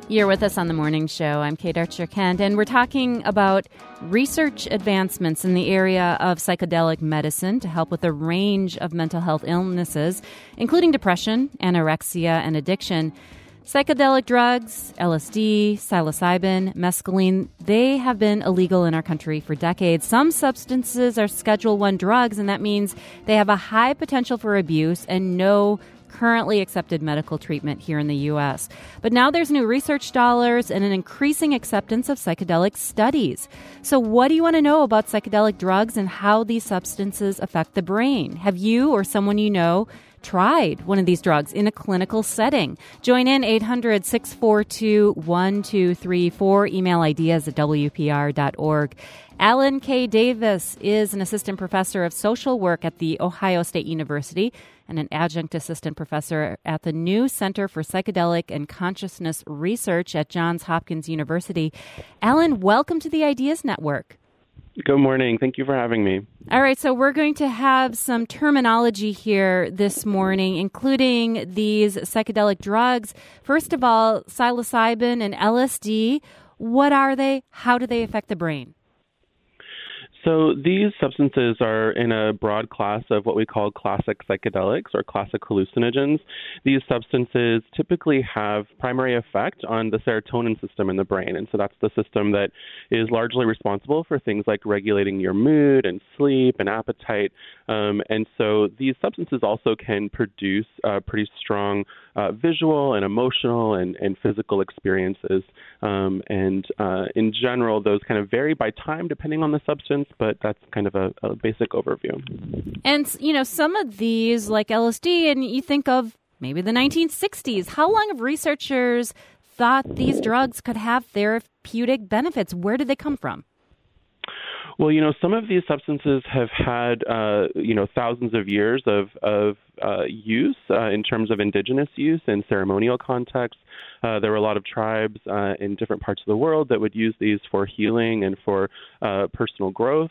You're with us on The Morning Show. I'm Kate Archer-Kent, and we're talking about research advancements in the area of psychedelic medicine to help with a range of mental health illnesses, including depression, anorexia, and addiction. Psychedelic drugs, LSD, psilocybin, mescaline, they have been illegal in our country for decades. Some substances are Schedule I drugs, and that means they have a high potential for abuse and no currently accepted medical treatment here in the U.S. But now there's new research dollars and an increasing acceptance of psychedelic studies. So what do you want to know about psychedelic drugs and how these substances affect the brain? Have you or someone you know tried one of these drugs in a clinical setting? Join in 800-642-1234. Email ideas at WPR.org. Alan K. Davis is an assistant professor of social work at The Ohio State University and an adjunct assistant professor at the new Center for Psychedelic and Consciousness Research at Johns Hopkins University. Alan, welcome to the Ideas Network. Good morning. Thank you for having me. All right, so we're going to have some terminology here this morning, including these psychedelic drugs. First of all, psilocybin and LSD. What are they? How do they affect the brain? So these substances are in a broad class of what we call classic psychedelics or classic hallucinogens. These substances typically have primary effect on the serotonin system in the brain. And so that's the system that is largely responsible for things like regulating your mood and sleep and appetite. And so these substances also can produce pretty strong visual and emotional and physical experiences. In general, those kind of vary by time depending on the substance, but that's kind of a basic overview. And, you know, some of these, like LSD, and you think of maybe the 1960s, how long have researchers thought these drugs could have therapeutic benefits? Where did they come from? Well, you know, some of these substances have had, thousands of years of use in terms of indigenous use in ceremonial contexts. There were a lot of tribes in different parts of the world that would use these for healing and for personal growth.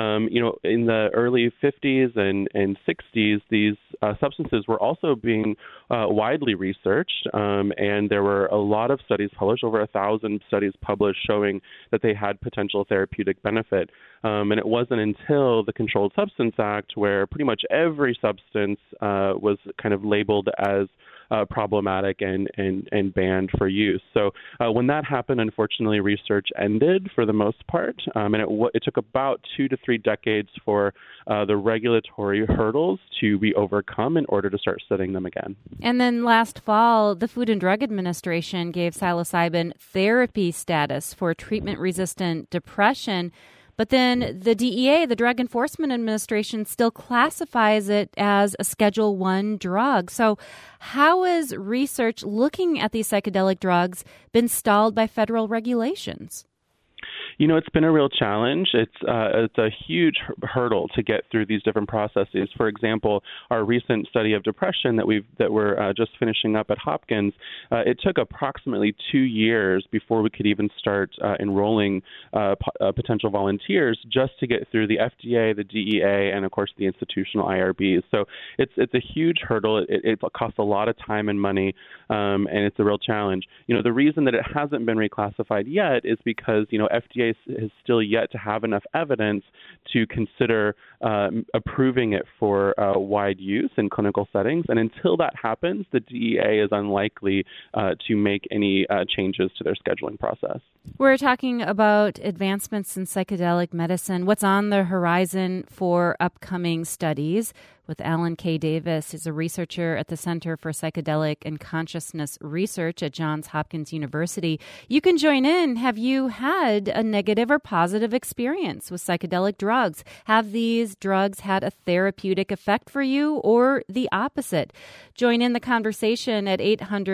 In the early 50s and 60s, these substances were also being widely researched, and there were a lot of studies published, over 1,000 studies published showing that they had potential therapeutic benefit. And it wasn't until the Controlled Substance Act where pretty much every substance was kind of labeled as problematic and banned for use. So when that happened, unfortunately, research ended for the most part, and it took about 2 to 3 decades for the regulatory hurdles to be overcome in order to start studying them again. And then last fall, the Food and Drug Administration gave psilocybin therapy status for treatment-resistant depression. But then the DEA, the Drug Enforcement Administration, still classifies it as a Schedule I drug. So how has research looking at these psychedelic drugs been stalled by federal regulations? You know, it's been a real challenge. It's a huge hurdle to get through these different processes. For example, our recent study of depression that we're just finishing up at Hopkins, it took approximately 2 years before we could even start enrolling potential volunteers just to get through the FDA, the DEA, and of course the institutional IRBs. So it's a huge hurdle. It costs a lot of time and money, and it's a real challenge. You know, the reason that it hasn't been reclassified yet is because, you know, FDA has still yet to have enough evidence to consider approving it for wide use in clinical settings. And until that happens, the DEA is unlikely to make any changes to their scheduling process. We're talking about advancements in psychedelic medicine. What's on the horizon for upcoming studies? With Alan K. Davis, is a researcher at the Center for Psychedelic and Consciousness Research at Johns Hopkins University. You can join in. Have you had a negative or positive experience with psychedelic drugs? Have these drugs had a therapeutic effect for you or the opposite? Join in the conversation at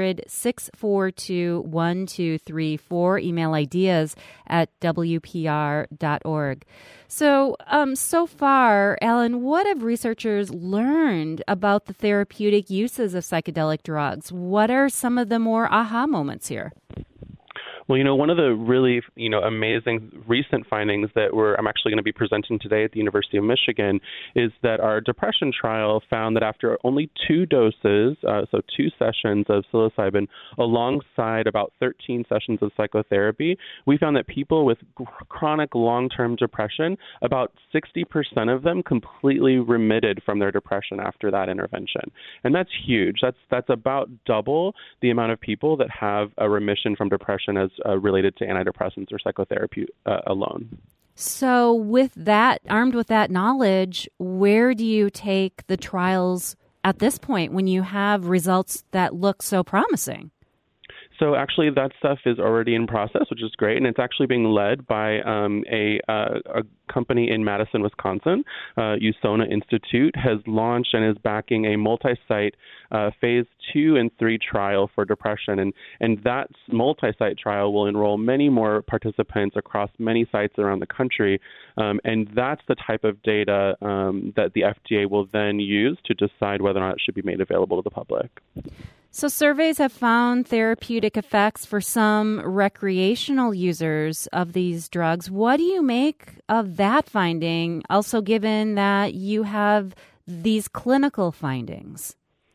800-642-1234. Email ideas at WPR.org. So far, Alan, what have researchers learned about the therapeutic uses of psychedelic drugs? What are some of the more aha moments here? Well, one of the really, amazing recent findings that I'm actually going to be presenting today at the University of Michigan is that our depression trial found that after only 2 doses, so 2 sessions of psilocybin alongside about 13 sessions of psychotherapy, we found that people with chronic long-term depression, about 60% of them completely remitted from their depression after that intervention. And that's huge. That's about double the amount of people that have a remission from depression as related to antidepressants or psychotherapy alone. So armed with that knowledge, where do you take the trials at this point when you have results that look so promising? So actually, that stuff is already in process, which is great, and it's actually being led by a company in Madison, Wisconsin. USONA Institute has launched and is backing a multi-site phase 2 and 3 trial for depression, and that multi-site trial will enroll many more participants across many sites around the country, and that's the type of data that the FDA will then use to decide whether or not it should be made available to the public. So surveys have found therapeutic effects for some recreational users of these drugs. What do you make of that finding, also given that you have these clinical findings?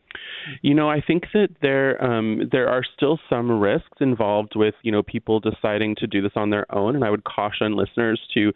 I think that there are still some risks involved with people deciding to do this on their own, and I would caution listeners to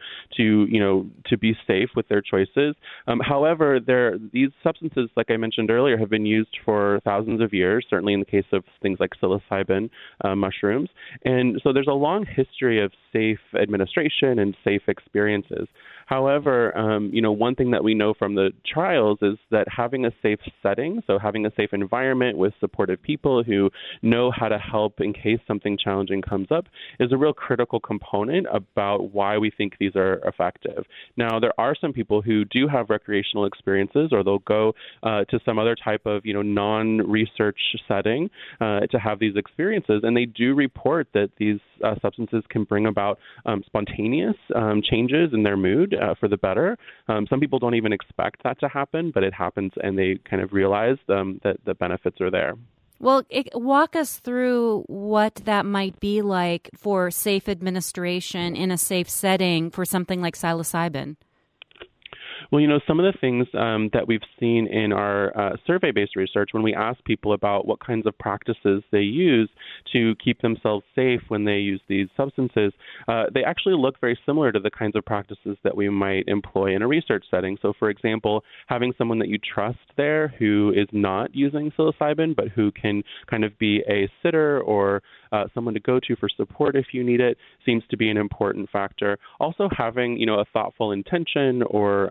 be safe with their choices. However, these substances, like I mentioned earlier, have been used for thousands of years. Certainly in the case of things like psilocybin mushrooms, and so there's a long history of safe administration and safe experiences. However, one thing that we know from the trials is that having a safe setting, so having a safe environment with supportive people who know how to help in case something challenging comes up, is a real critical component about why we think these are effective. Now, there are some people who do have recreational experiences, or they'll go to some other type of non-research setting to have these experiences, and they do report that these substances can bring about spontaneous changes in their mood for the better. Some people don't even expect that to happen, but it happens, and they kind of realize that the benefits are there. Well, walk us through what that might be like for safe administration in a safe setting for something like psilocybin. Well, some of the things that we've seen in our survey-based research when we ask people about what kinds of practices they use to keep themselves safe when they use these substances, they actually look very similar to the kinds of practices that we might employ in a research setting. So, for example, having someone that you trust there who is not using psilocybin, but who can kind of be a sitter or someone to go to for support if you need it, seems to be an important factor. Also, having a thoughtful intention or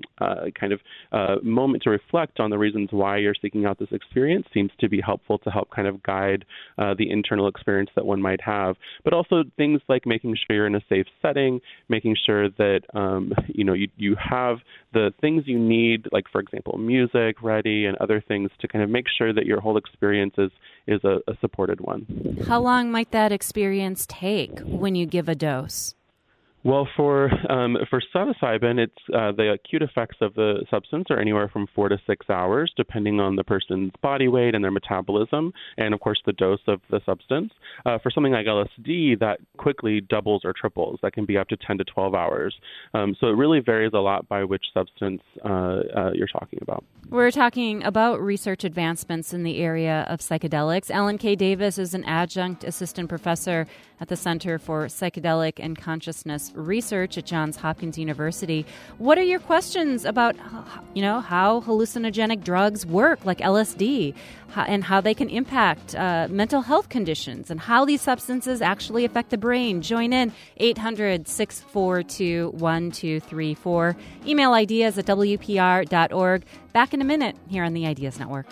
moment to reflect on the reasons why you're seeking out this experience seems to be helpful to help kind of guide the internal experience that one might have. But also things like making sure you're in a safe setting, making sure that you have the things you need, like for example music ready and other things to kind of make sure that your whole experience is a supported one. How long might that experience take when you give a dose? Well, for psilocybin, it's the acute effects of the substance are anywhere from 4 to 6 hours, depending on the person's body weight and their metabolism, and of course the dose of the substance. For something like LSD, that quickly doubles or triples. That can be up to 10 to 12 hours. So it really varies a lot by which substance you're talking about. We're talking about research advancements in the area of psychedelics. Ellen K. Davis is an adjunct assistant professor at the Center for Psychedelic and Consciousness Research at Johns Hopkins University. What are your questions about, how hallucinogenic drugs work, like LSD, and how they can impact mental health conditions, and how these substances actually affect the brain? Join in 800-642-1234. Email ideas at WPR.org. Back in a minute here on the Ideas Network.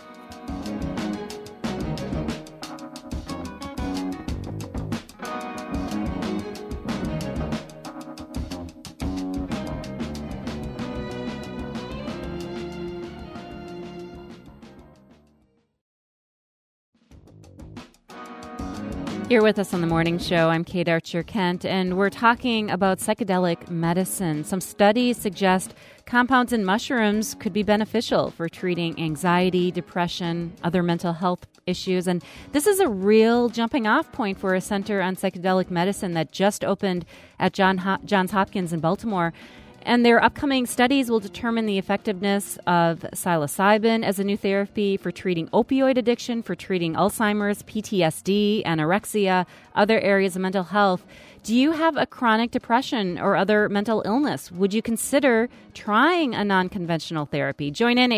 You're with us on the morning show. I'm Kate Archer-Kent, and we're talking about psychedelic medicine. Some studies suggest compounds in mushrooms could be beneficial for treating anxiety, depression, other mental health issues. And this is a real jumping off point for a center on psychedelic medicine that just opened at Johns Hopkins in Baltimore. And their upcoming studies will determine the effectiveness of psilocybin as a new therapy for treating opioid addiction, for treating Alzheimer's, PTSD, anorexia, other areas of mental health. Do you have a chronic depression or other mental illness? Would you consider trying a non-conventional therapy? Join in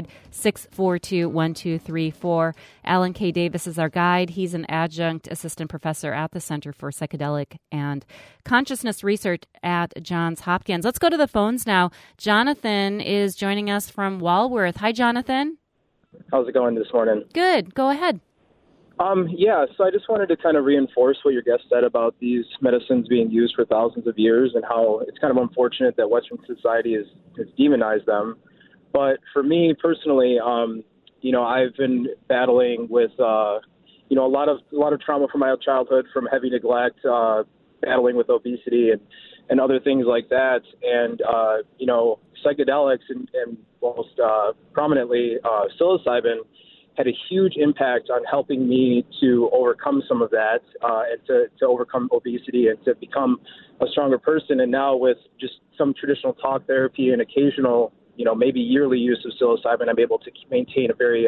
800-642-1234. Alan K. Davis is our guide. He's an adjunct assistant professor at the Center for Psychedelic and Consciousness Research at Johns Hopkins. Let's go to the phones now. Jonathan is joining us from Walworth. Hi, Jonathan. How's it going this morning? Good. Go ahead. So I just wanted to kind of reinforce what your guest said about these medicines being used for thousands of years and how it's kind of unfortunate that Western society has demonized them. But for me personally, I've been battling with, a lot of trauma from my childhood, from heavy neglect, battling with obesity and other things like that. And, psychedelics and most prominently psilocybin had a huge impact on helping me to overcome some of that and to overcome obesity and to become a stronger person. And now with just some traditional talk therapy and occasional, maybe yearly use of psilocybin, I'm able to maintain a very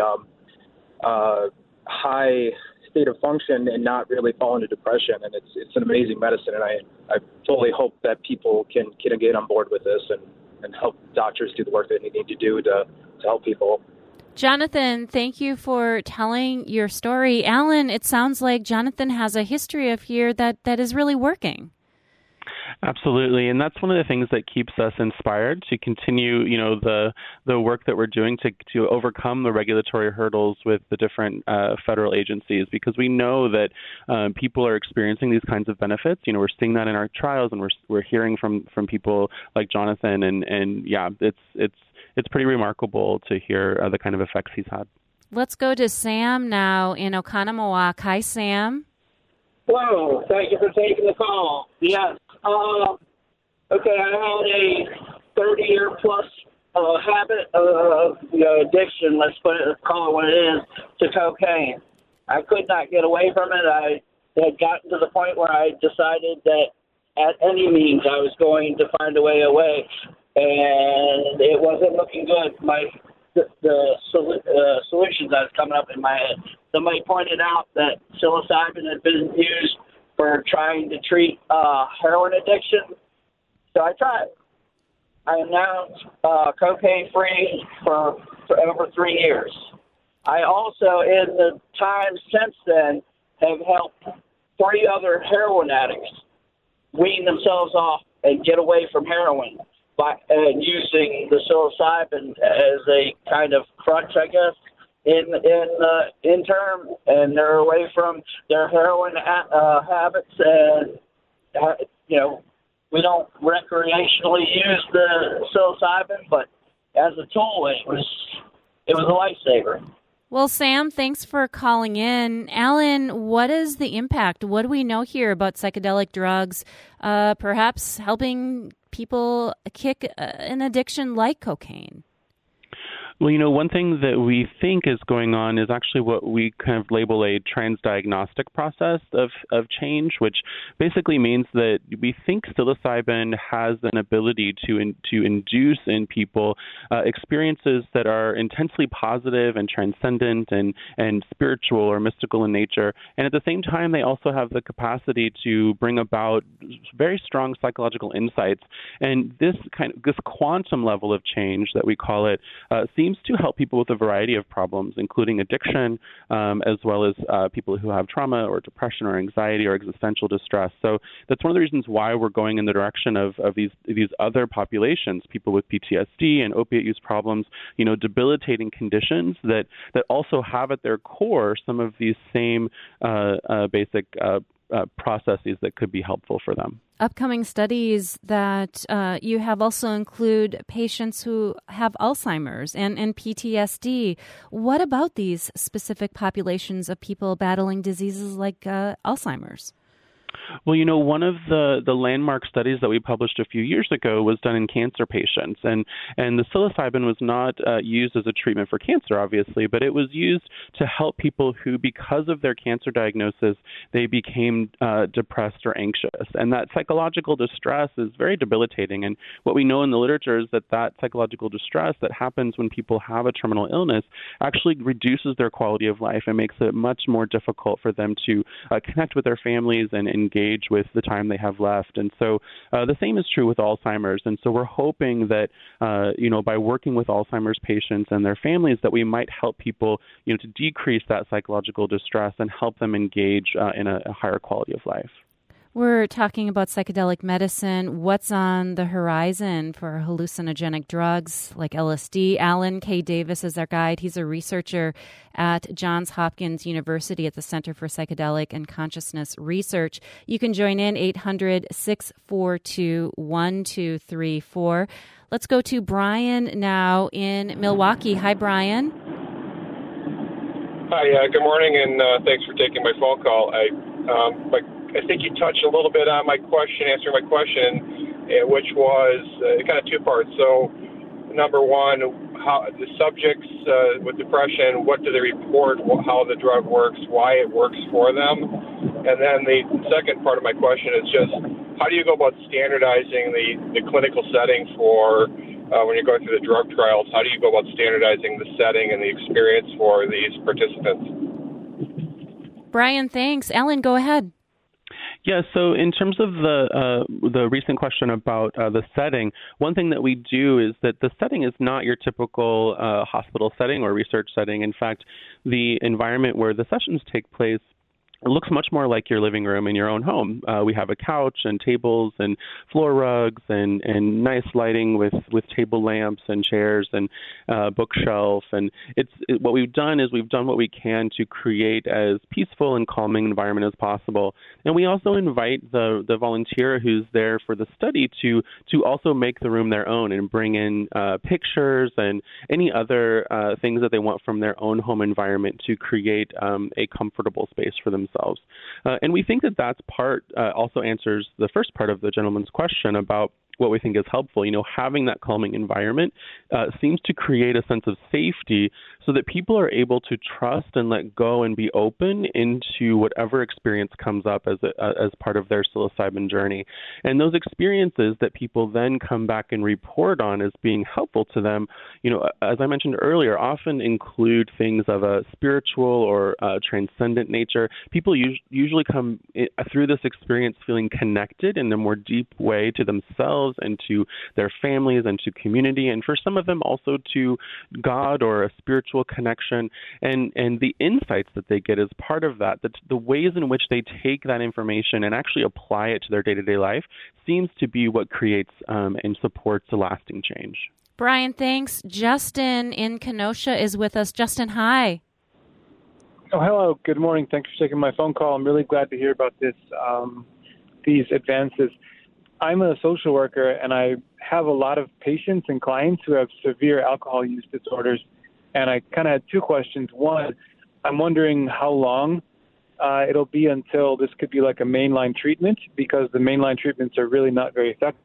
high state of function and not really fall into depression. And it's an amazing medicine. And I totally hope that people can get on board with this and help doctors do the work that they need to do to help people. Jonathan, thank you for telling your story. Alan, it sounds like Jonathan has a history of here that is really working. Absolutely, and that's one of the things that keeps us inspired to continue, the work that we're doing to overcome the regulatory hurdles with the different federal agencies, because we know that people are experiencing these kinds of benefits. We're seeing that in our trials, and we're hearing from people like Jonathan, and yeah, it's pretty remarkable to hear the kind of effects he's had. Let's go to Sam now in Oconomowoc. Hi, Sam. Hello. Thank you for taking the call. Yes. Okay, I had a 30-year-plus habit of addiction, call it what it is, to cocaine. I could not get away from it. I had gotten to the point where I decided that at any means I was going to find a way away. And it wasn't looking good. The solutions that was coming up in my head. Somebody pointed out that psilocybin had been used for trying to treat heroin addiction. So I tried. I am now cocaine-free for over 3 years. I also, in the time since then, have helped 3 other heroin addicts wean themselves off and get away from heroin by using the psilocybin as a kind of crutch, I guess, in term, and they're away from their heroin habits. And we don't recreationally use the psilocybin, but as a tool, it was a lifesaver. Well, Sam, thanks for calling in. Alan, what is the impact? What do we know here about psychedelic drugs, perhaps helping people kick an addiction like cocaine? Well, one thing that we think is going on is actually what we kind of label a transdiagnostic process of change, which basically means that we think psilocybin has an ability to induce in people experiences that are intensely positive and transcendent and spiritual or mystical in nature. And at the same time, they also have the capacity to bring about very strong psychological insights. And this quantum level of change that we call it seems to help people with a variety of problems, including addiction, as well as people who have trauma or depression or anxiety or existential distress. So that's one of the reasons why we're going in the direction of these other populations, people with PTSD and opiate use problems, debilitating conditions that also have at their core some of these same basic processes that could be helpful for them. Upcoming studies that you have also include patients who have Alzheimer's and PTSD. What about these specific populations of people battling diseases like Alzheimer's? Well, one of the landmark studies that we published a few years ago was done in cancer patients, and the psilocybin was not used as a treatment for cancer, obviously, but it was used to help people who, because of their cancer diagnosis, they became depressed or anxious. And that psychological distress is very debilitating. And what we know in the literature is that psychological distress that happens when people have a terminal illness actually reduces their quality of life and makes it much more difficult for them to connect with their families and engage with the time they have left. And so the same is true with Alzheimer's. And so we're hoping that, by working with Alzheimer's patients and their families, that we might help people, to decrease that psychological distress and help them engage in a higher quality of life. We're talking about psychedelic medicine. What's on the horizon for hallucinogenic drugs like LSD? Alan K. Davis is our guide. He's a researcher at Johns Hopkins University at the Center for Psychedelic and Consciousness Research. You can join in 800-642-1234. Let's go to Brian now in Milwaukee. Hi, Brian. Hi, good morning, and thanks for taking my phone call. I think you touched a little bit on my question, answering my question, which was kind of two parts. So, number one, how the subjects with depression, what do they report, how the drug works, why it works for them? And then the second part of my question is just, how do you go about standardizing the clinical setting for when you're going through the drug trials? How do you go about standardizing the setting and the experience for these participants? Brian, thanks. Alan, go ahead. Yeah, so in terms of the recent question about the setting, one thing that we do is that the setting is not your typical hospital setting or research setting. In fact, the environment where the sessions take place, it looks much more like your living room in your own home. We have a couch and tables and floor rugs and nice lighting with table lamps and chairs and bookshelf. And what we've done is we've done what we can to create as peaceful and calming environment as possible. And we also invite the volunteer who's there for the study to also make the room their own and bring in pictures and any other things that they want from their own home environment to create a comfortable space for themselves. And we think that that's part also answers the first part of the gentleman's question about what we think is helpful. Having that calming environment seems to create a sense of safety so that people are able to trust and let go and be open into whatever experience comes up as part of their psilocybin journey. And those experiences that people then come back and report on as being helpful to them, as I mentioned earlier, often include things of a spiritual or transcendent nature. People usually come through this experience feeling connected in a more deep way to themselves and to their families and to community, and for some of them also to God or a spiritual connection, and the insights that they get as part of that, the ways in which they take that information and actually apply it to their day-to-day life seems to be what creates and supports a lasting change. Brian, thanks. Justin in Kenosha is with us. Justin, hi. Oh, hello. Good morning. Thanks for taking my phone call. I'm really glad to hear about these advances. I'm a social worker, and I have a lot of patients and clients who have severe alcohol use disorders. And I kind of had two questions. One, I'm wondering how long it'll be until this could be like a mainline treatment, because the mainline treatments are really not very effective.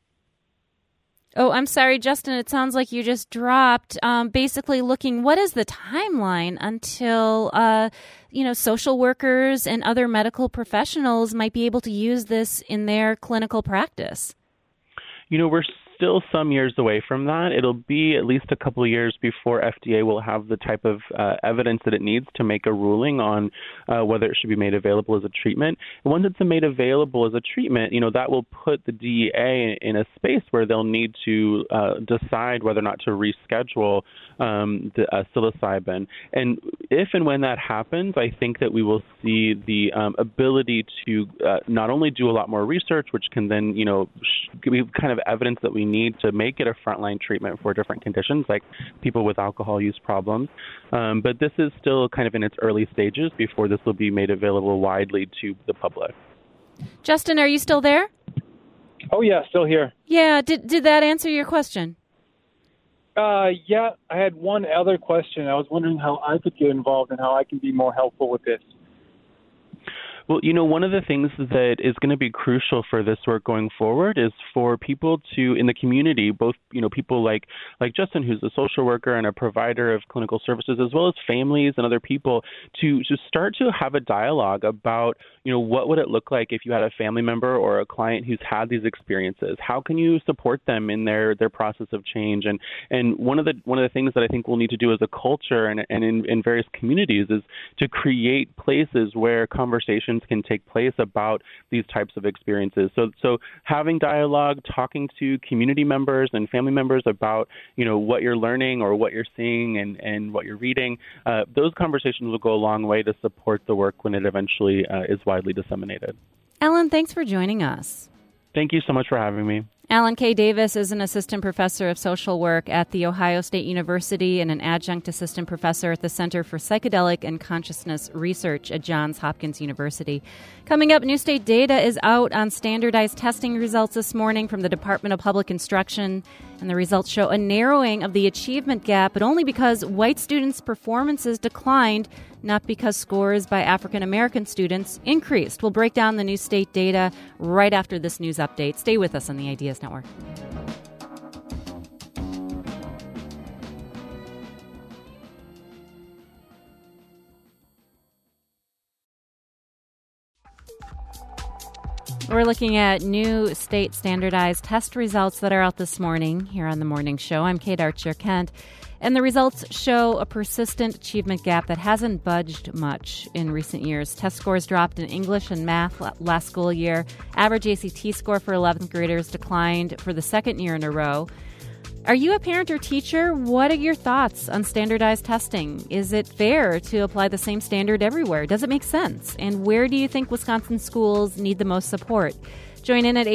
Oh, I'm sorry, Justin. It sounds like you just dropped. Basically looking, what is the timeline until, social workers and other medical professionals might be able to use this in their clinical practice? We're still some years away from that. It'll be at least a couple of years before FDA will have the type of evidence that it needs to make a ruling on whether it should be made available as a treatment. And once it's made available as a treatment, that will put the DEA in a space where they'll need to decide whether or not to reschedule the psilocybin. And if and when that happens, I think that we will see the ability to not only do a lot more research, which can then, give kind of evidence that we need to make it a frontline treatment for different conditions, like people with alcohol use problems. But this is still kind of in its early stages before this will be made available widely to the public. Justin, are you still there? Oh, yeah, still here. Yeah, did that answer your question? Yeah, I had one other question. I was wondering how I could get involved and how I can be more helpful with this. Well, one of the things that is going to be crucial for this work going forward is for people to, in the community, both, people like Justin, who's a social worker and a provider of clinical services, as well as families and other people, to start to have a dialogue about, what would it look like if you had a family member or a client who's had these experiences? How can you support them in their process of change? And one of the things that I think we'll need to do as a culture and in various communities is to create places where conversations can take place about these types of experiences. So having dialogue, talking to community members and family members about, what you're learning or what you're seeing and what you're reading, those conversations will go a long way to support the work when it eventually is widely disseminated. Alan, thanks for joining us. Thank you so much for having me. Alan K. Davis is an assistant professor of social work at The Ohio State University and an adjunct assistant professor at the Center for Psychedelic and Consciousness Research at Johns Hopkins University. Coming up, new state data is out on standardized testing results this morning from the Department of Public Instruction, and the results show a narrowing of the achievement gap, but only because white students' performances declined, not because scores by African American students increased. We'll break down the new state data right after this news update. Stay with us on the Ideas Network. We're looking at new state standardized test results that are out this morning here on The Morning Show. I'm Kate Archer-Kent. And the results show a persistent achievement gap that hasn't budged much in recent years. Test scores dropped in English and math last school year. Average ACT score for 11th graders declined for the second year in a row. Are you a parent or teacher? What are your thoughts on standardized testing? Is it fair to apply the same standard everywhere? Does it make sense? And where do you think Wisconsin schools need the most support? Join in at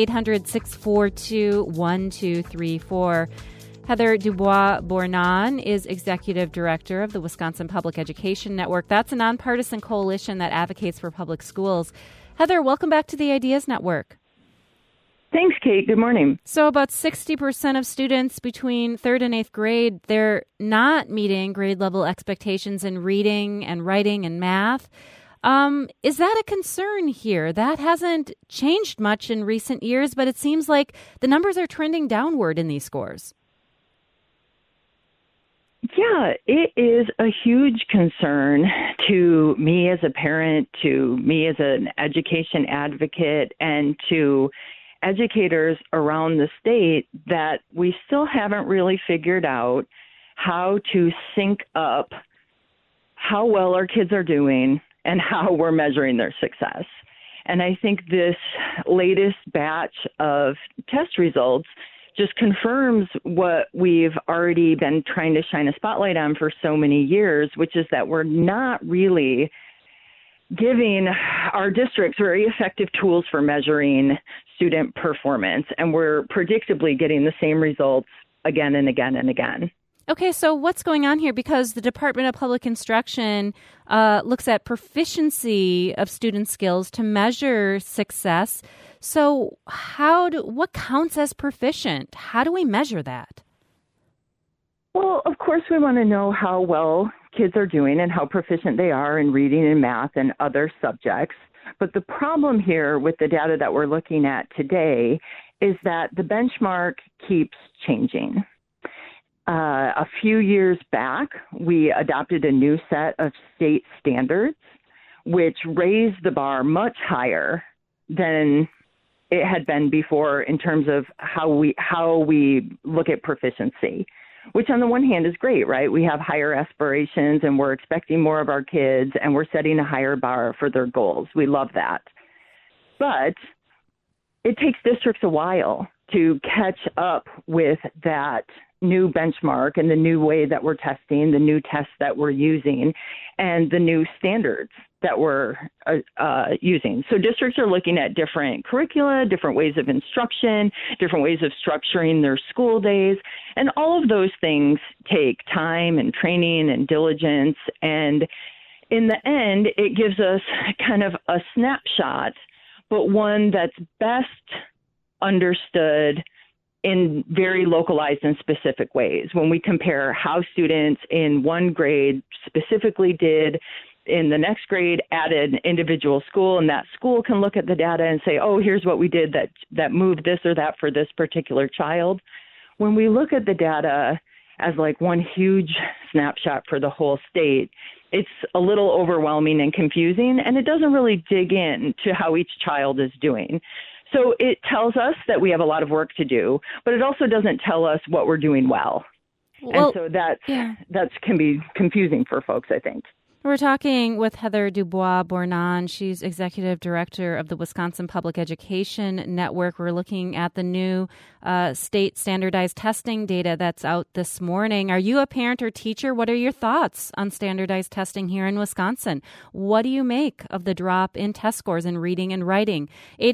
800-642-1234. Heather Dubois-Bournon is Executive Director of the Wisconsin Public Education Network. That's a nonpartisan coalition that advocates for public schools. Heather, welcome back to the Ideas Network. Thanks, Kate. Good morning. So about 60% of students between 3rd and 8th grade, they're not meeting grade level expectations in reading and writing and math. Is that a concern here? That hasn't changed much in recent years, but it seems like the numbers are trending downward in these scores. Yeah, it is a huge concern to me as a parent, to me as an education advocate, and to educators around the state that we still haven't really figured out how to sync up how well our kids are doing and how we're measuring their success. And I think this latest batch of test results just confirms what we've already been trying to shine a spotlight on for so many years, which is that we're not really giving our districts very effective tools for measuring student performance, and we're predictably getting the same results again and again and again. Okay, so what's going on here? Because the Department of Public Instruction looks at proficiency of student skills to measure success. So what counts as proficient? How do we measure that? Well, of course, we want to know how well kids are doing and how proficient they are in reading and math and other subjects. But the problem here with the data that we're looking at today is that the benchmark keeps changing. A few years back, we adopted a new set of state standards, which raised the bar much higher than it had been before in terms of how we look at proficiency, which on the one hand is great, right? We have higher aspirations and we're expecting more of our kids and we're setting a higher bar for their goals. We love that. But it takes districts a while to catch up with that new benchmark and the new way that we're testing, the new tests that we're using, and the new standards that we're using. So districts are looking at different curricula, different ways of instruction, different ways of structuring their school days. And all of those things take time and training and diligence. And in the end, it gives us kind of a snapshot, but one that's best understood in very localized and specific ways. When we compare how students in one grade specifically did in the next grade at an individual school, and that school can look at the data and say, oh, here's what we did that moved this or that for this particular child. When we look at the data as like one huge snapshot for the whole state, it's a little overwhelming and confusing, and it doesn't really dig in to how each child is doing. So it tells us that we have a lot of work to do, but it also doesn't tell us what we're doing well. And so that can be confusing for folks, I think. We're talking with Heather Dubois-Bournon. She's executive director of the Wisconsin Public Education Network. We're looking at the new state standardized testing data that's out this morning. Are you a parent or teacher? What are your thoughts on standardized testing here in Wisconsin? What do you make of the drop in test scores in reading and writing?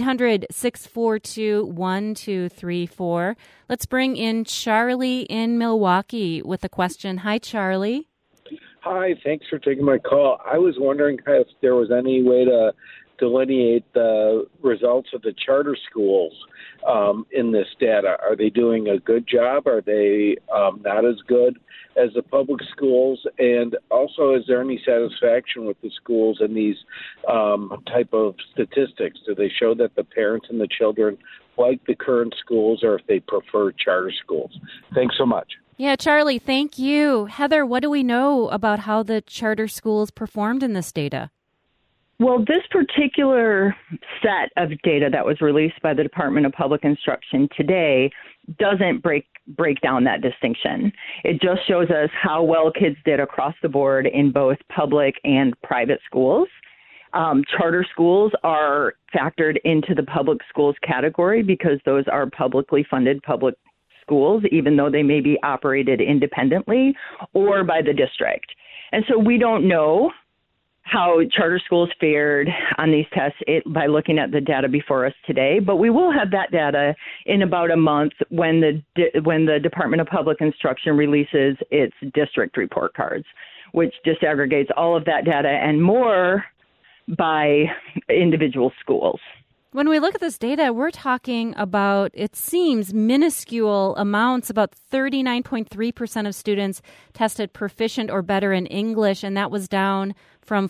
800-642-1234. Let's bring in Charlie in Milwaukee with a question. Hi, Charlie. Hi, thanks for taking my call. I was wondering if there was any way to delineate the results of the charter schools in this data. Are they doing a good job? Are they not as good as the public schools? And also, is there any satisfaction with the schools in these type of statistics? Do they show that the parents and the children like the current schools, or if they prefer charter schools? Thanks so much. Yeah, Charlie, thank you. Heather, what do we know about how the charter schools performed in this data? Well, this particular set of data that was released by the Department of Public Instruction today doesn't break down that distinction. It just shows us how well kids did across the board in both public and private schools. Charter schools are factored into the public schools category because those are publicly funded public schools, even though they may be operated independently or by the district. And so we don't know how charter schools fared on these tests by looking at the data before us today, but we will have that data in about a month when the Department of Public Instruction releases its district report cards, which disaggregates all of that data and more by individual schools. When we look at this data, we're talking about, it seems, minuscule amounts. About 39.3% of students tested proficient or better in English, and that was down from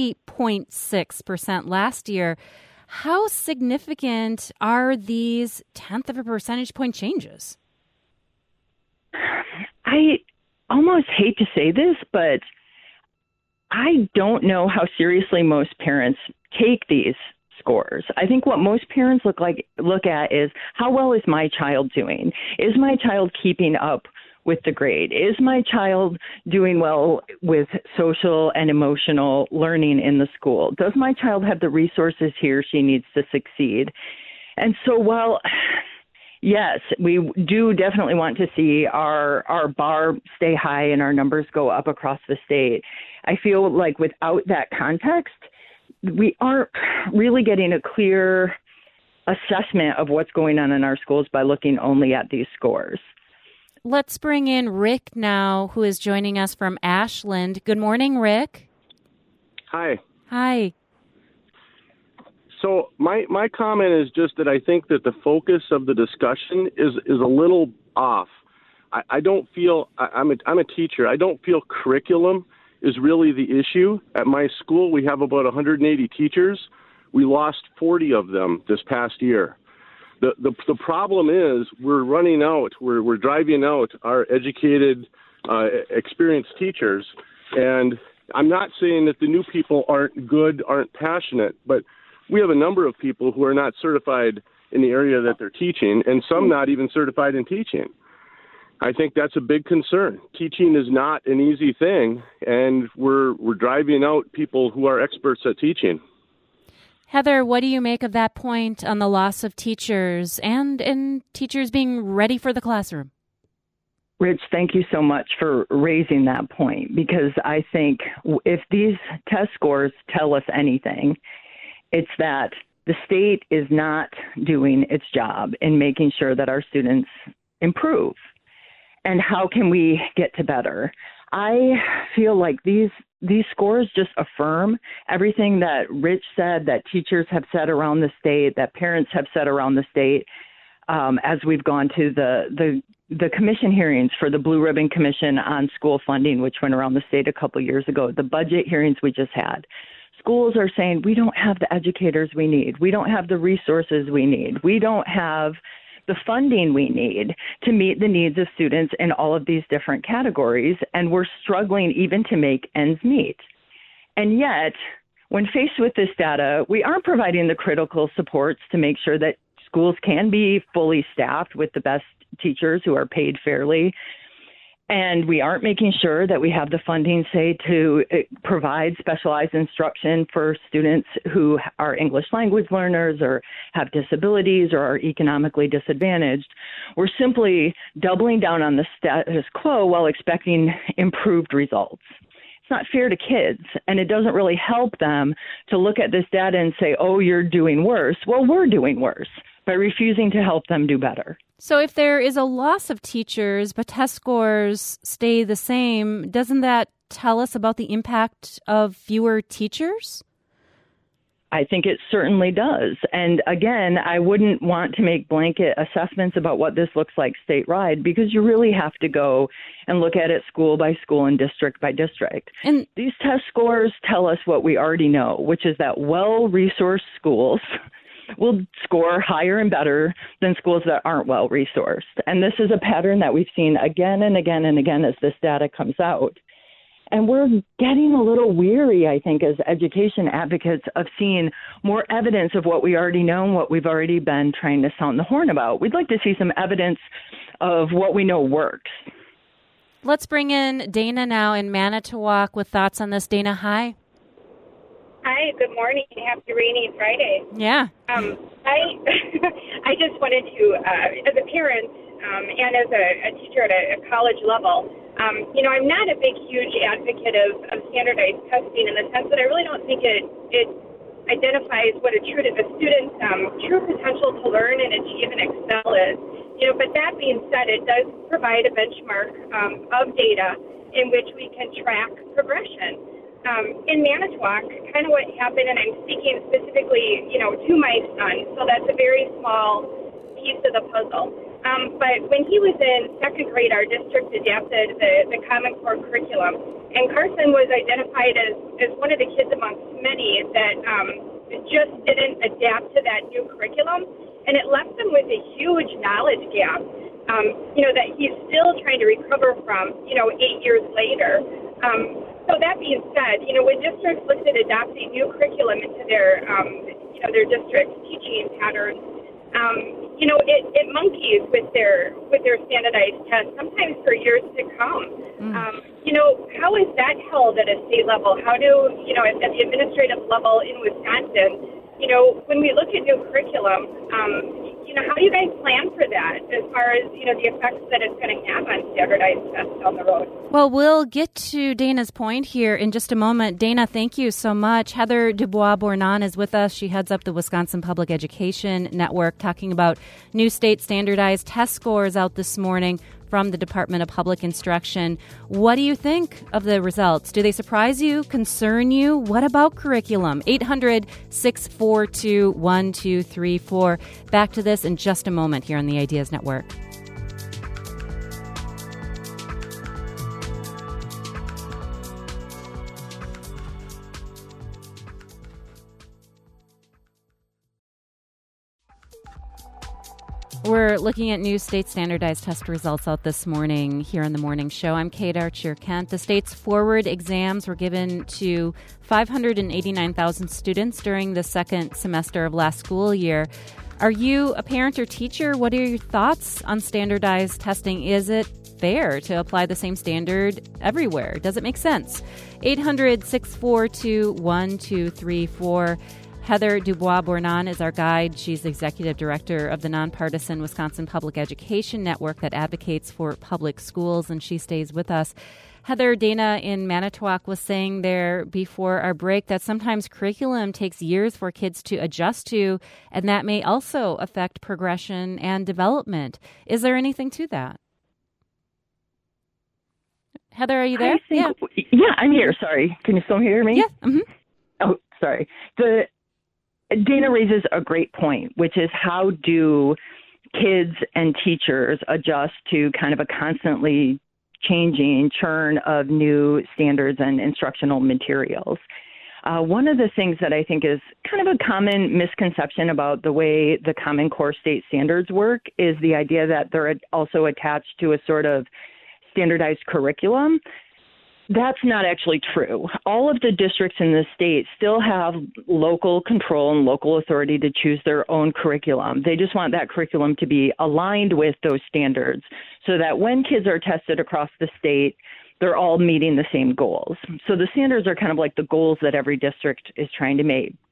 40.6% last year. How significant are these tenth of a percentage point changes? I almost hate to say this, but I don't know how seriously most parents take these scores. I think what most parents look at is, how well is my child doing? Is my child keeping up with the grade? Is my child doing well with social and emotional learning in the school? Does my child have the resources he or she needs to succeed? And so while, yes, we do definitely want to see our bar stay high and our numbers go up across the state, I feel like without that context, we aren't really getting a clear assessment of what's going on in our schools by looking only at these scores. Let's bring in Rick now, who is joining us from Ashland. Good morning, Rick. Hi. Hi. So my comment is just that I think that the focus of the discussion is a little off. I don't feel, I'm a teacher, I don't feel curriculum is really the issue. At my school, we have about 180 teachers. We lost 40 of them this past year. The problem is we're running out, we're driving out our educated, experienced teachers. And I'm not saying that the new people aren't good, aren't passionate, but we have a number of people who are not certified in the area that they're teaching, and some not even certified in teaching. I think that's a big concern. Teaching is not an easy thing, and we're driving out people who are experts at teaching. Heather, what do you make of that point on the loss of teachers and teachers being ready for the classroom? Rich, thank you so much for raising that point, because I think if these test scores tell us anything, it's that the state is not doing its job in making sure that our students improve. And how can we get to better? I feel like these scores just affirm everything that Rich said, that teachers have said around the state, that parents have said around the state, as we've gone to the commission hearings for the Blue Ribbon Commission on school funding, which went around the state a couple years ago, the budget hearings we just had. Schools are saying, we don't have the educators we need. We don't have the resources we need. We don't have the funding we need to meet the needs of students in all of these different categories. And we're struggling even to make ends meet. And yet, when faced with this data, we aren't providing the critical supports to make sure that schools can be fully staffed with the best teachers who are paid fairly. And we aren't making sure that we have the funding, say, to provide specialized instruction for students who are English language learners or have disabilities or are economically disadvantaged. We're simply doubling down on the status quo while expecting improved results. It's not fair to kids, and it doesn't really help them to look at this data and say, oh, you're doing worse. Well, we're doing worse by refusing to help them do better. So if there is a loss of teachers, but test scores stay the same, doesn't that tell us about the impact of fewer teachers? I think it certainly does. And again, I wouldn't want to make blanket assessments about what this looks like statewide, because you really have to go and look at it school by school and district by district. And these test scores tell us what we already know, which is that well-resourced schools will score higher and better than schools that aren't well-resourced. And this is a pattern that we've seen again and again and again as this data comes out. And we're getting a little weary, I think, as education advocates of seeing more evidence of what we already know and what we've already been trying to sound the horn about. We'd like to see some evidence of what we know works. Let's bring in Dana now in Manitowoc with thoughts on this. Dana, hi. Hi, good morning. Happy rainy Friday. Yeah. I just wanted to, as a parent and as a teacher at a college level, I'm not a big, huge advocate of standardized testing in the sense that I really don't think it identifies what a student's true potential to learn and achieve and excel is. But that being said, it does provide a benchmark of data in which we can track progression. In Manitowoc, kind of what happened, and I'm speaking specifically, to my son, so that's a very small piece of the puzzle. But when he was in second grade, our district adapted the Common Core curriculum, and Carson was identified as one of the kids amongst many that just didn't adapt to that new curriculum, and it left him with a huge knowledge gap, that he's still trying to recover from, 8 years later. So that being said, when districts looked at adopting new curriculum into their district teaching patterns, it monkeys with their standardized tests, sometimes for years to come. How is that held at a state level? How do, at the administrative level in Wisconsin, when we look at new curriculum, how do you guys plan for that as far as, the effects that it's going to have on standardized tests down the road? Well, we'll get to Dana's point here in just a moment. Dana, thank you so much. Heather Dubois-Bournon is with us. She heads up the Wisconsin Public Education Network, talking about new state standardized test scores out this morning from the Department of Public Instruction. What do you think of the results? Do they surprise you, concern you? What about curriculum? 800-642-1234. Back to this in just a moment here on the Ideas Network. We're looking at new state standardized test results out this morning here on the Morning Show. I'm Kate Archer-Kent. The state's forward exams were given to 589,000 students during the second semester of last school year. Are you a parent or teacher? What are your thoughts on standardized testing? Is it fair to apply the same standard everywhere? Does it make sense? 800-642-1234. Heather Dubois-Bournon is our guide. She's executive director of the nonpartisan Wisconsin Public Education Network that advocates for public schools, and she stays with us. Heather, Dana in Manitowoc was saying there before our break that sometimes curriculum takes years for kids to adjust to, and that may also affect progression and development. Is there anything to that? Heather, are you there? Yeah, I'm here. Sorry. Can you still hear me? Yeah. Mm-hmm. Oh, sorry. Dana raises a great point, which is how do kids and teachers adjust to kind of a constantly changing churn of new standards and instructional materials. One of the things that I think is kind of a common misconception about the way the Common Core state standards work is the idea that they're also attached to a sort of standardized curriculum. That's not actually true. All of the districts in the state still have local control and local authority to choose their own curriculum. They just want that curriculum to be aligned with those standards so that when kids are tested across the state, they're all meeting the same goals. So the standards are kind of like the goals that every district is trying to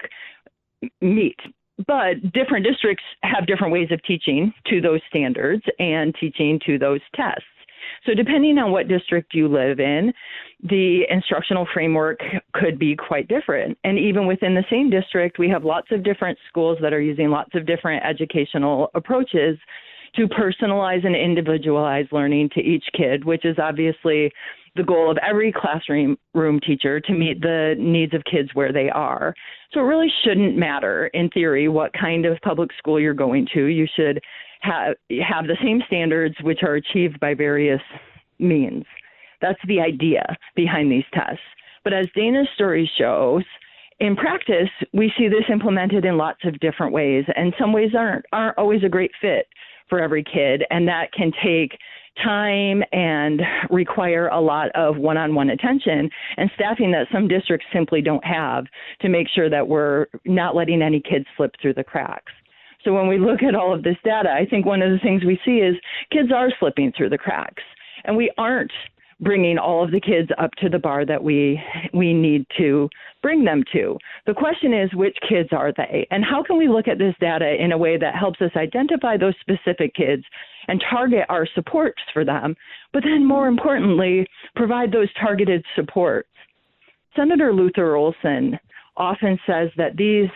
meet. But different districts have different ways of teaching to those standards and teaching to those tests. So depending on what district you live in, the instructional framework could be quite different. And even within the same district, we have lots of different schools that are using lots of different educational approaches to personalize and individualize learning to each kid, which is obviously the goal of every classroom teacher, to meet the needs of kids where they are. So it really shouldn't matter, in theory, what kind of public school you're going to. You should have the same standards which are achieved by various means. That's the idea behind these tests. But as Dana's story shows, in practice, we see this implemented in lots of different ways, and some ways aren't always a great fit for every kid, and that can take time and require a lot of one-on-one attention and staffing that some districts simply don't have to make sure that we're not letting any kids slip through the cracks. So when we look at all of this data, I think one of the things we see is kids are slipping through the cracks, and we aren't bringing all of the kids up to the bar that we need to bring them to. The question is, which kids are they? And how can we look at this data in a way that helps us identify those specific kids and target our supports for them, but then more importantly, provide those targeted supports? Senator Luther Olson often says that these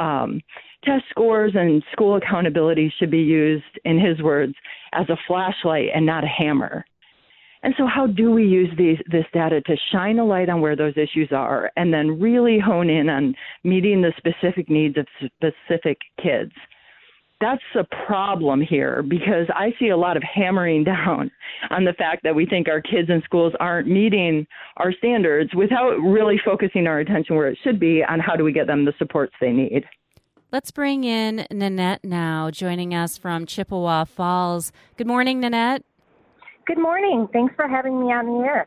test scores and school accountability should be used, in his words, as a flashlight and not a hammer. And so how do we use this data to shine a light on where those issues are and then really hone in on meeting the specific needs of specific kids? That's a problem here, because I see a lot of hammering down on the fact that we think our kids in schools aren't meeting our standards without really focusing our attention where it should be on how do we get them the supports they need. Let's bring in Nanette now, joining us from Chippewa Falls. Good morning, Nanette. Good morning. Thanks for having me on the air.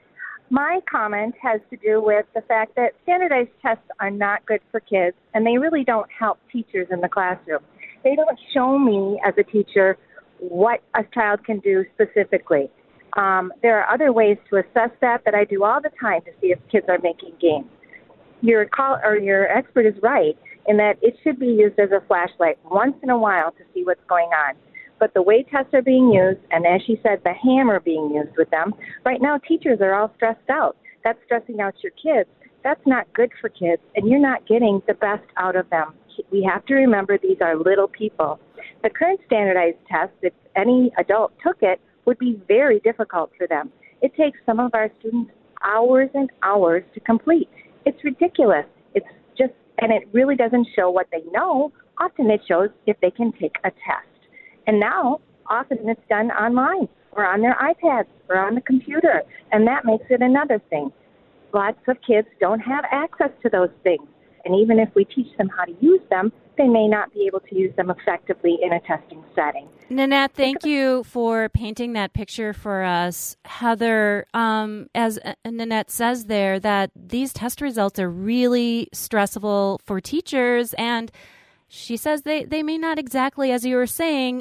My comment has to do with the fact that standardized tests are not good for kids, and they really don't help teachers in the classroom. They don't show me as a teacher what a child can do specifically. There are other ways to assess that I do all the time to see if kids are making gains. Your expert is right in that it should be used as a flashlight once in a while to see what's going on. But the way tests are being used, and as she said, the hammer being used with them, right now teachers are all stressed out. That's stressing out your kids. That's not good for kids, and you're not getting the best out of them. We have to remember these are little people. The current standardized test, if any adult took it, would be very difficult for them. It takes some of our students hours and hours to complete. It's ridiculous. And it really doesn't show what they know. Often it shows if they can take a test. And now, often it's done online or on their iPads or on the computer, and that makes it another thing. Lots of kids don't have access to those things, and even if we teach them how to use them, they may not be able to use them effectively in a testing setting. Nanette, thank you for painting that picture for us. Heather, as Nanette says there, that these test results are really stressful for teachers, and she says they may not exactly, as you were saying,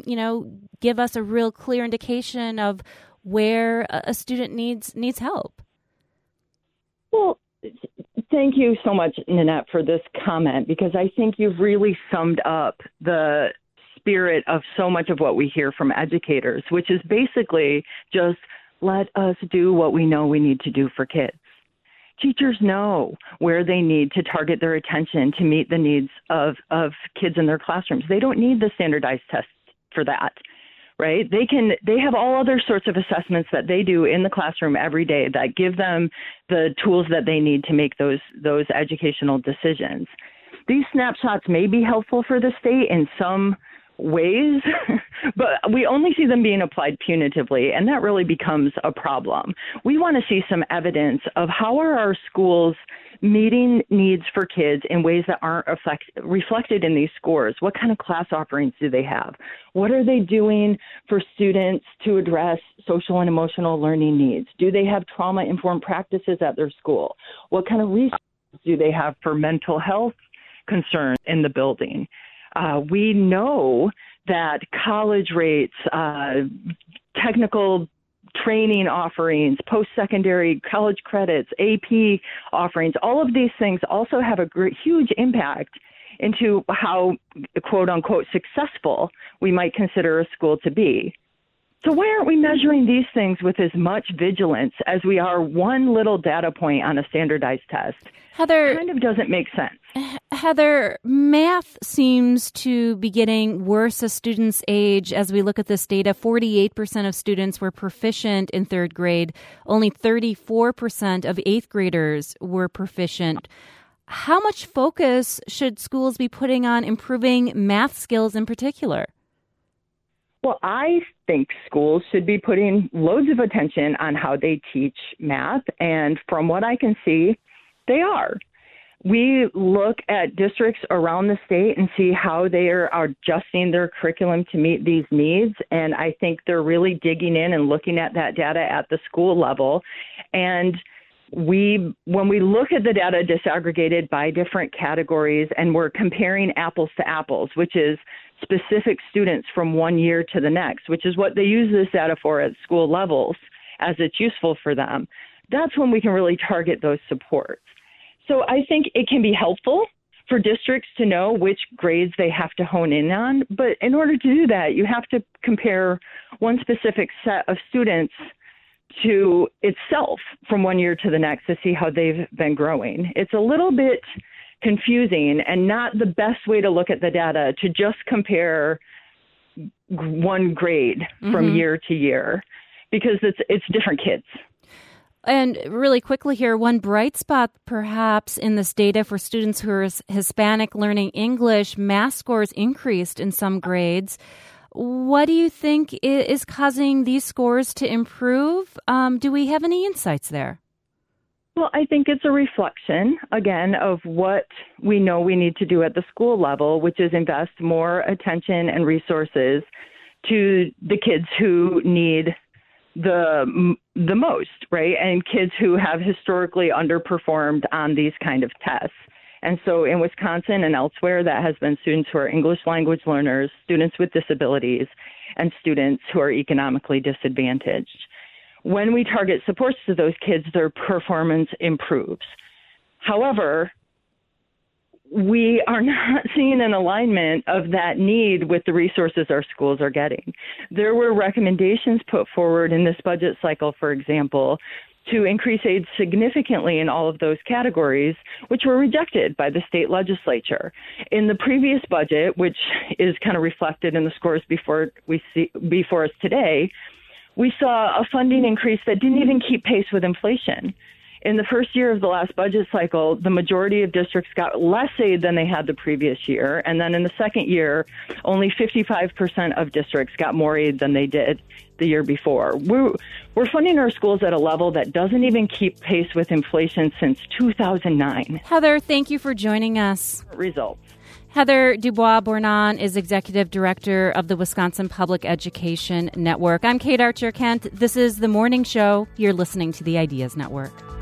give us a real clear indication of where a student needs help. Well, Thank you so much, Nanette, for this comment, because I think you've really summed up the spirit of so much of what we hear from educators, which is basically just let us do what we know we need to do for kids. Teachers know where they need to target their attention to meet the needs of kids in their classrooms. They don't need the standardized tests for that, right? They have all other sorts of assessments that they do in the classroom every day that give them the tools that they need to make those educational decisions. These snapshots may be helpful for the state in some ways, but we only see them being applied punitively, and that really becomes a problem. We want to see some evidence of how are our schools meeting needs for kids in ways that aren't reflected in these scores. What kind of class offerings do they have? What are they doing for students to address social and emotional learning needs? Do they have trauma-informed practices at their school? What kind of resources do they have for mental health concerns in the building? We know that college rates, technical training offerings, post-secondary college credits, AP offerings, all of these things also have a huge impact into how, quote unquote, successful we might consider a school to be. So why aren't we measuring these things with as much vigilance as we are one little data point on a standardized test? Heather, it kind of doesn't make sense. Heather, math seems to be getting worse as students age. As we look at this data, 48% of students were proficient in third grade. Only 34% of eighth graders were proficient. How much focus should schools be putting on improving math skills in particular? Well, I think schools should be putting loads of attention on how they teach math. And from what I can see, they are. We look at districts around the state and see how they are adjusting their curriculum to meet these needs. And I think they're really digging in and looking at that data at the school level. And when we look at the data disaggregated by different categories and we're comparing apples to apples, which is specific students from one year to the next, which is what they use this data for at school levels as it's useful for them, that's when we can really target those supports. So I think it can be helpful for districts to know which grades they have to hone in on. But in order to do that, you have to compare one specific set of students to itself from one year to the next to see how they've been growing. It's a little bit confusing and not the best way to look at the data to just compare one grade from year to year, because it's different kids. And really quickly here, one bright spot perhaps in this data for students who are Hispanic learning English, math scores increased in some grades. What do you think is causing these scores to improve? Do we have any insights there? Well, I think it's a reflection, again, of what we know we need to do at the school level, which is invest more attention and resources to the kids who need the most, right? And kids who have historically underperformed on these kind of tests. And so in Wisconsin and elsewhere, that has been students who are English language learners, students with disabilities, and students who are economically disadvantaged. When we target supports to those kids, their performance improves. However, we are not seeing an alignment of that need with the resources our schools are getting. There were recommendations put forward in this budget cycle, for example, to increase aid significantly in all of those categories, which were rejected by the state legislature. In the previous budget, which is kind of reflected in the scores before us today, we saw a funding increase that didn't even keep pace with inflation. In the first year of the last budget cycle, the majority of districts got less aid than they had the previous year. And then in the second year, only 55% of districts got more aid than they did the year before. We're funding our schools at a level that doesn't even keep pace with inflation since 2009. Heather, thank you for joining us. Results. Heather Dubois-Bournon is Executive Director of the Wisconsin Public Education Network. I'm Kate Archer-Kent. This is The Morning Show. You're listening to the Ideas Network.